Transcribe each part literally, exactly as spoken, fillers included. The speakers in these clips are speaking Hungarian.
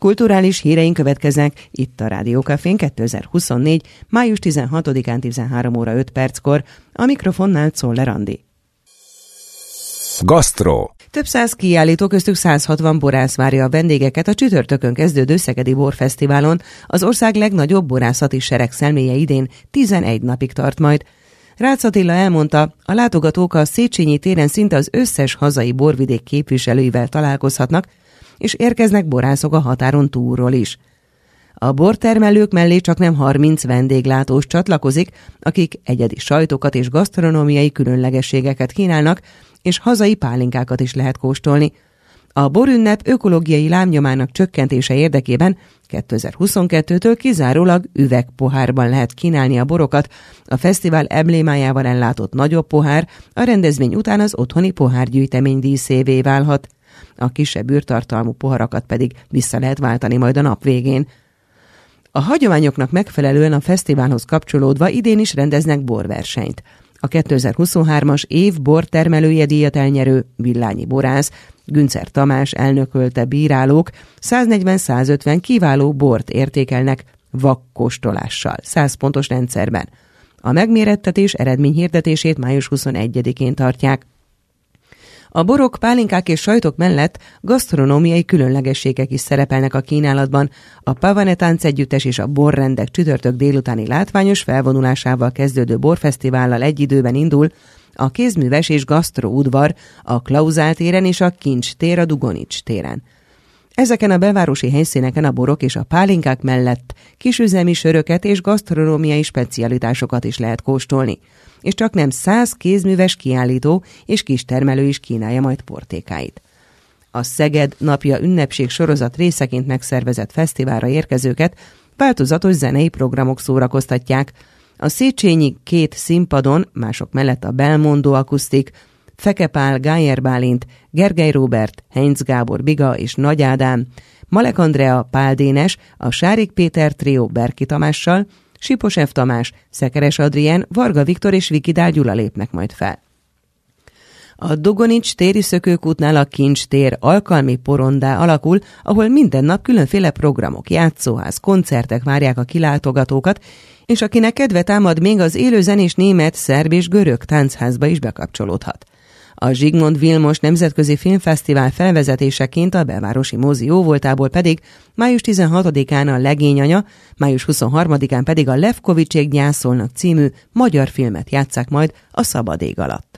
Kulturális híreink következnek itt a Rádiókafén kétezer-huszonnégy. május tizenhatodikán tizenhárom óra öt perckor. A mikrofonnál Czoller Andi. Gasztró. Több száz kiállító, köztük száz hatvan borász várja a vendégeket a csütörtökön kezdődő Szegedi Borfesztiválon. Az ország legnagyobb borászati seregszelméje idén tizenegy napig tart majd. Rácz Attila elmondta, a látogatók a Széchenyi téren szinte az összes hazai borvidék képviselőivel találkozhatnak, és érkeznek borászok a határon túlról is. A bortermelők mellé csaknem harminc vendéglátós csatlakozik, akik egyedi sajtokat és gasztronómiai különlegességeket kínálnak, és hazai pálinkákat is lehet kóstolni. A borünnep ökológiai lábnyomának csökkentése érdekében kétezer-huszonkettőtől kizárólag üvegpohárban lehet kínálni a borokat. A fesztivál emblémájával ellátott nagyobb pohár a rendezvény után az otthoni pohárgyűjtemény díszévé válhat. A kisebb űrtartalmú poharakat pedig vissza lehet váltani majd a nap végén. A hagyományoknak megfelelően a fesztiválhoz kapcsolódva idén is rendeznek borversenyt. A kétezer-huszonhármas év bortermelője díjat elnyerő Villányi borász, Güncer Tamás elnökölte bírálók száznegyven-százötven kiváló bort értékelnek vakkóstolással, száz pontos rendszerben. A megmérettetés eredményhirdetését május huszonegyedikén tartják. A borok, pálinkák és sajtok mellett gasztronómiai különlegességek is szerepelnek a kínálatban. A Pavane táncegyüttes és a borrendek csütörtök délutáni látványos felvonulásával kezdődő borfesztivállal egy időben indul a kézműves és gasztroudvar a Klauzál téren és a Kincs tér a Dugonics téren. Ezeken a belvárosi helyszíneken a borok és a pálinkák mellett kisüzemi söröket és gasztronómiai specialitásokat is lehet kóstolni, és csak nem száz kézműves kiállító és kistermelő is kínálja majd portékáit. A Szeged napja ünnepség sorozat részeként megszervezett fesztiválra érkezőket változatos zenei programok szórakoztatják. A Széchenyi két színpadon, mások mellett a Belmondo akusztik, Feke Pál, Gájer Bálint, Gergely Róbert, Heinz Gábor Biga és Nagy Ádám, Malek Andrea, Pál Dénes, a Sárik Péter trió Berki Tamással, Sipos F. Tamás, Szekeres Adrien, Varga Viktor és Vikidál Gyula lépnek majd fel. A Dugonics téri szökőkútnál a Kincs tér alkalmi porondá alakul, ahol minden nap különféle programok, játszóház, koncertek várják a kilátogatókat, és akinek kedve támad, még az élőzenés német, szerb és görög táncházba is bekapcsolódhat. A Zsigmond Vilmos Nemzetközi Filmfesztivál felvezetéseként a belvárosi mozi jóvoltából pedig május tizenhatodikán a Legényanya, május huszonharmadikán pedig a Levkovicsék gyászolnak című magyar filmet játsszák majd a szabad ég alatt.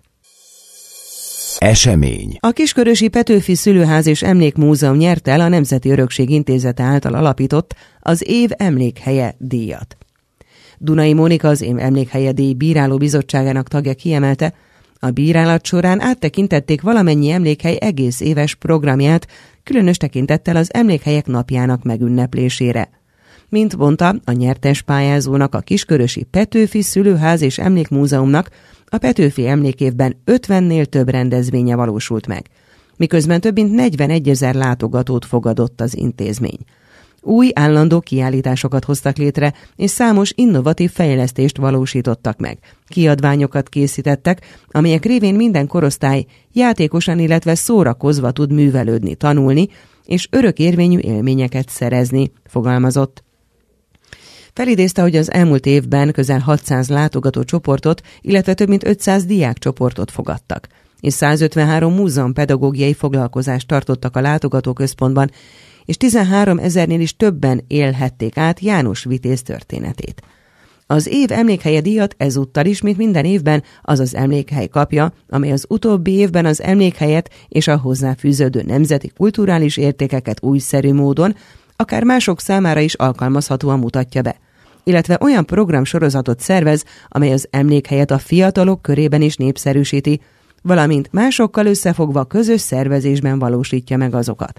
Esemény. A Kiskörösi Petőfi Szülőház és Emlékmúzeum nyerte el a Nemzeti Örökség Intézete által alapított az év emlékhelye díjat. Dunai Mónika, az év emlékhelye díj bíráló bizottságának tagja kiemelte, a bírálat során áttekintették valamennyi emlékhely egész éves programját, különös tekintettel az emlékhelyek napjának megünneplésére. Mint mondta, a nyertes pályázónak, a Kiskörösi Petőfi Szülőház és Emlékmúzeumnak a Petőfi emlékévben ötvennél több rendezvénye valósult meg, miközben több mint negyvenegyezer látogatót fogadott az intézmény. Új állandó kiállításokat hoztak létre, és számos innovatív fejlesztést valósítottak meg. Kiadványokat készítettek, amelyek révén minden korosztály játékosan, illetve szórakozva tud művelődni, tanulni, és örökérvényű élményeket szerezni, fogalmazott. Felidézte, hogy az elmúlt évben közel hatszáz látogató csoportot, illetve több mint ötszáz diákcsoportot fogadtak, és százötvenhárom múzeumpedagógiai foglalkozást tartottak a látogatóközpontban, és tizenhárom ezernél is többen élhették át János Vitéz történetét. Az év emlékhelye díjat ezúttal is, mint minden évben, az az emlékhely kapja, amely az utóbbi évben az emlékhelyet és a hozzáfűződő nemzeti kulturális értékeket újszerű módon, akár mások számára is alkalmazhatóan mutatja be, illetve olyan programsorozatot szervez, amely az emlékhelyet a fiatalok körében is népszerűsíti, valamint másokkal összefogva közös szervezésben valósítja meg azokat.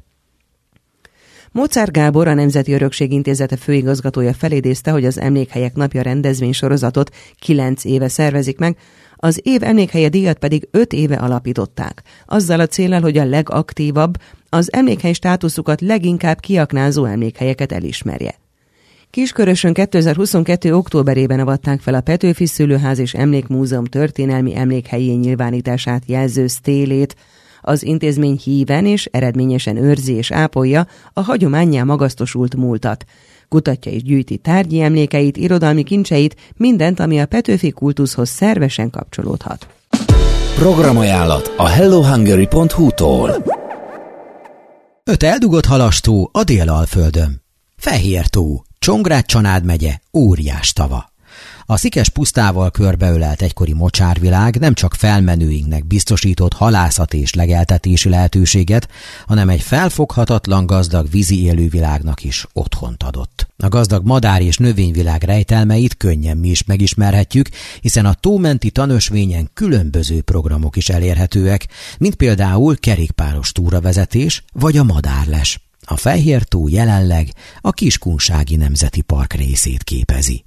Mozár Gábor, a Nemzeti Örökség Intézete főigazgatója felidézte, hogy az Emlékhelyek Napja rendezvénysorozatot kilenc éve szervezik meg, az év emlékhelye díjat pedig öt éve alapították, azzal a céllal, hogy a legaktívabb, az emlékhely státuszukat leginkább kiaknázó emlékhelyeket elismerje. Kiskörösön kétezer-huszonkettő októberében avatták fel a Petőfi Szülőház és Emlékmúzeum történelmi emlékhelyén nyilvánítását jelző sztélét. Az intézmény híven és eredményesen őrzi és ápolja a hagyománnyá magasztosult múltat. Kutatja és gyűjti tárgyi emlékeit, irodalmi kincseit, mindent, ami a Petőfi kultuszhoz szervesen kapcsolódhat. Programajánlat a hello hungary pont hu-tól. Öt eldugott halastó a Dél-Alföldön. Fehér-tó, Csongrád-Csanád megye, óriás tava. A szikes pusztával körbeölelt egykori mocsárvilág nem csak felmenőinknek biztosított halászat és legeltetési lehetőséget, hanem egy felfoghatatlan gazdag vízi élővilágnak is otthont adott. A gazdag madár- és növényvilág rejtelmeit könnyen mi is megismerhetjük, hiszen a tómenti tanösvényen különböző programok is elérhetőek, mint például kerékpáros túravezetés vagy a madárles. A Fehér-tó jelenleg a Kiskunsági Nemzeti Park részét képezi.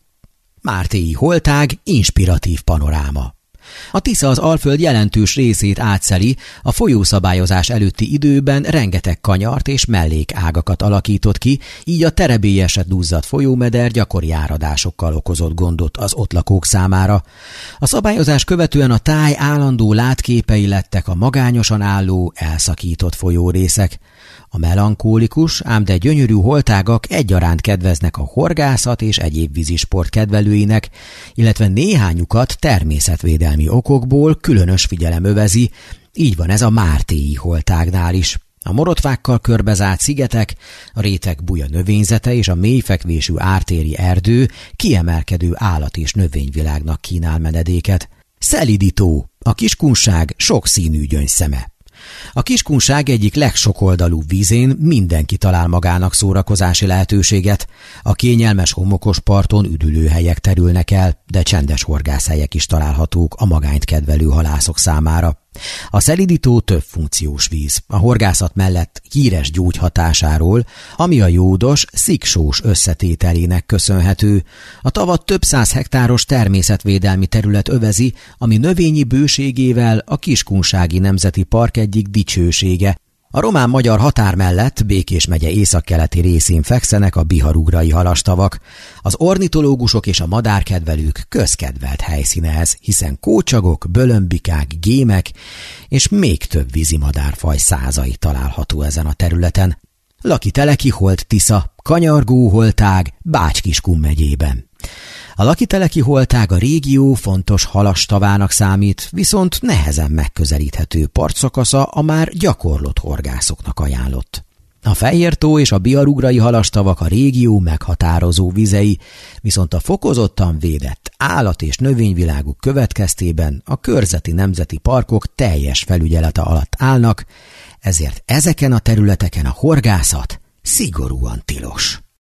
Mártéi holtág, inspiratív panoráma. A Tisza az Alföld jelentős részét átszeli, a folyószabályozás előtti időben rengeteg kanyart és mellékágakat alakított ki, így a terebélyeset duzzadt folyómeder gyakori áradásokkal okozott gondot az ott lakók számára. A szabályozás követően a táj állandó látképei lettek a magányosan álló, elszakított folyórészek. A melankólikus, ám de gyönyörű holtágak egyaránt kedveznek a horgászat és egyéb vízisport kedvelőinek, illetve néhányukat természetvédelmi okokból különös figyelem övezi, így van ez a mártéi holtágnál is. A morotvákkal körbezárt szigetek, a réteg buja növényzete és a mélyfekvésű ártéri erdő kiemelkedő állat- és növényvilágnak kínál menedéket. Szelidító, a Kiskunság sokszínű gyöngyszeme. A Kiskunság egyik legsokoldalú vízén mindenki talál magának szórakozási lehetőséget. A kényelmes homokos parton üdülőhelyek terülnek el, de csendes horgászhelyek is találhatók a magányt kedvelő halászok számára. A szelidító több funkciós víz. A horgászat mellett híres gyógyhatásáról, ami a jódos, sziksós összetételének köszönhető. A tavat több száz hektáros természetvédelmi terület övezi, ami növényi bőségével a Kiskunsági Nemzeti Park egyik dicsősége. A román-magyar határ mellett Békés megye északkeleti részén fekszenek a biharugrai halastavak. Az ornitológusok és a madárkedvelők közkedvelt helyszíne ez, hiszen kócsagok, bölömbikák, gémek és még több vízimadárfaj százai található ezen a területen. Lakiteleki holt Tisza, kanyargó holtág Bács-Kiskun megyében. A Lakiteleki holtág a régió fontos halastavának számít, viszont nehezen megközelíthető partszakasza a már gyakorlott horgászoknak ajánlott. A Fehér-tó és a biharugrai halastavak a régió meghatározó vizei, viszont a fokozottan védett állat- és növényviláguk következtében a körzeti nemzeti parkok teljes felügyelete alatt állnak, ezért ezeken a területeken a horgászat szigorúan tilos.